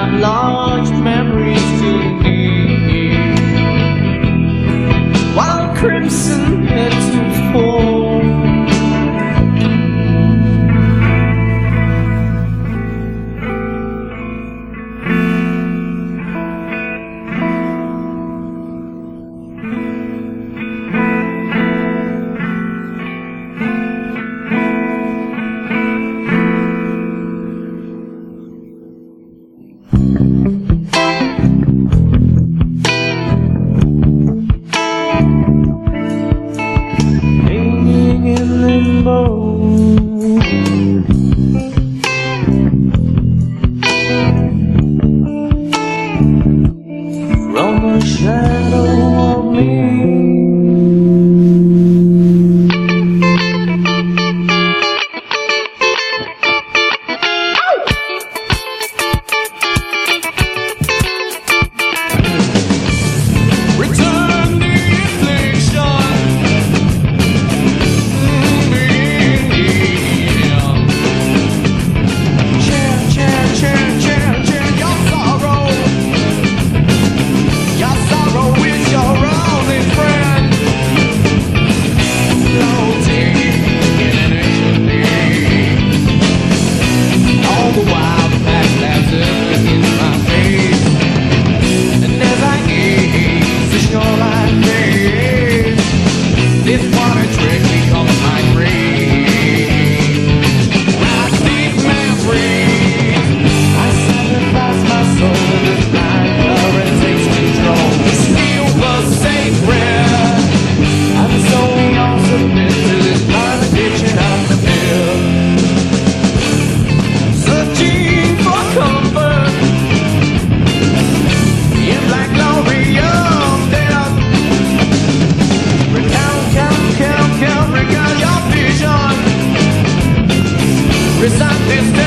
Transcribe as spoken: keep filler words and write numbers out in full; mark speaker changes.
Speaker 1: I've lost memories to me, while crimson petals fall. Hanging in limbo, from the shadow of me. Return the affliction, share, share, share, share, share your sorrow. Your sorrow is your only friend. Floating internationally, all the while the past laughs up against my face, and as I gaze, the shoreline fades. This water trick becomes my grave. I seek memories, I sacrifice my soul to this blind current takes control. Steal the sacred, I'm so all submit to this blind addiction of the pill. Searching for comfort in black glory of death. Recount, count, count, count, recount your vision. Recite this